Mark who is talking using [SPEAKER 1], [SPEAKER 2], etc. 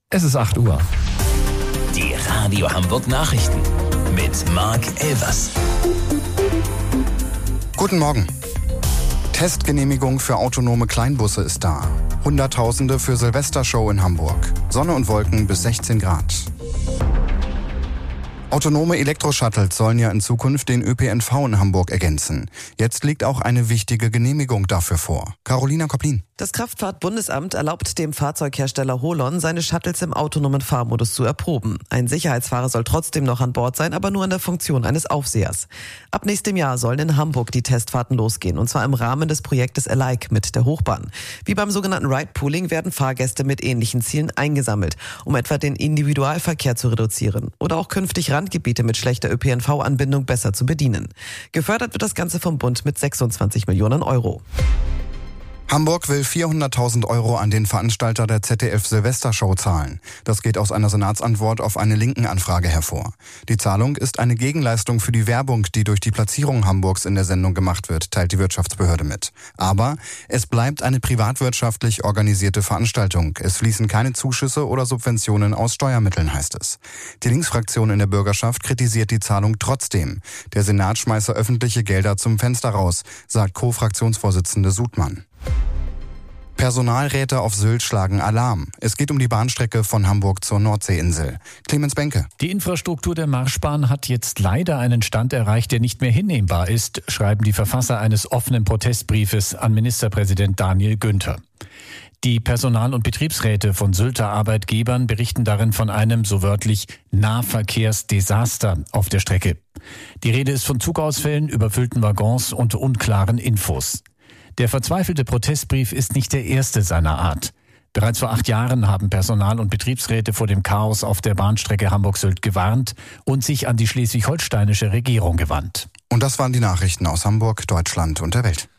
[SPEAKER 1] Es ist 8 Uhr.
[SPEAKER 2] Die Radio Hamburg Nachrichten mit Marc Elvers.
[SPEAKER 3] Guten Morgen. Testgenehmigung für autonome Kleinbusse ist da. Hunderttausende für Silvestershow in Hamburg. Sonne und Wolken bis 16 Grad. Autonome Elektroshuttles sollen ja in Zukunft den ÖPNV in Hamburg ergänzen. Jetzt liegt auch eine wichtige Genehmigung dafür vor. Carolina Koplin.
[SPEAKER 4] Das Kraftfahrtbundesamt erlaubt dem Fahrzeughersteller Holon, seine Shuttles im autonomen Fahrmodus zu erproben. Ein Sicherheitsfahrer soll trotzdem noch an Bord sein, aber nur in der Funktion eines Aufsehers. Ab nächstem Jahr sollen in Hamburg die Testfahrten losgehen, und zwar im Rahmen des Projektes Alike mit der Hochbahn. Wie beim sogenannten Ride-Pooling werden Fahrgäste mit ähnlichen Zielen eingesammelt, um etwa den Individualverkehr zu reduzieren oder auch künftig Randgebiete mit schlechter ÖPNV-Anbindung besser zu bedienen. Gefördert wird das Ganze vom Bund mit 26 Millionen Euro.
[SPEAKER 3] Hamburg will 400.000 Euro an den Veranstalter der ZDF-Silvestershow zahlen. Das geht aus einer Senatsantwort auf eine Linken-Anfrage hervor. Die Zahlung ist eine Gegenleistung für die Werbung, die durch die Platzierung Hamburgs in der Sendung gemacht wird, teilt die Wirtschaftsbehörde mit. Aber es bleibt eine privatwirtschaftlich organisierte Veranstaltung. Es fließen keine Zuschüsse oder Subventionen aus Steuermitteln, heißt es. Die Linksfraktion in der Bürgerschaft kritisiert die Zahlung trotzdem. Der Senat schmeiße öffentliche Gelder zum Fenster raus, sagt Co-Fraktionsvorsitzende Sudmann. Personalräte auf Sylt schlagen Alarm. Es geht um die Bahnstrecke von Hamburg zur Nordseeinsel. Clemens Benke.
[SPEAKER 1] Die Infrastruktur der Marschbahn hat jetzt leider einen Stand erreicht, der nicht mehr hinnehmbar ist, schreiben die Verfasser eines offenen Protestbriefes an Ministerpräsident Daniel Günther. Die Personal- und Betriebsräte von Sylter Arbeitgebern berichten darin von einem, so wörtlich, Nahverkehrsdesaster auf der Strecke. Die Rede ist von Zugausfällen, überfüllten Waggons und unklaren Infos. Der verzweifelte Protestbrief ist nicht der erste seiner Art. Bereits vor 8 Jahren haben Personal- und Betriebsräte vor dem Chaos auf der Bahnstrecke Hamburg-Sylt gewarnt und sich an die schleswig-holsteinische Regierung gewandt.
[SPEAKER 3] Und das waren die Nachrichten aus Hamburg, Deutschland und der Welt.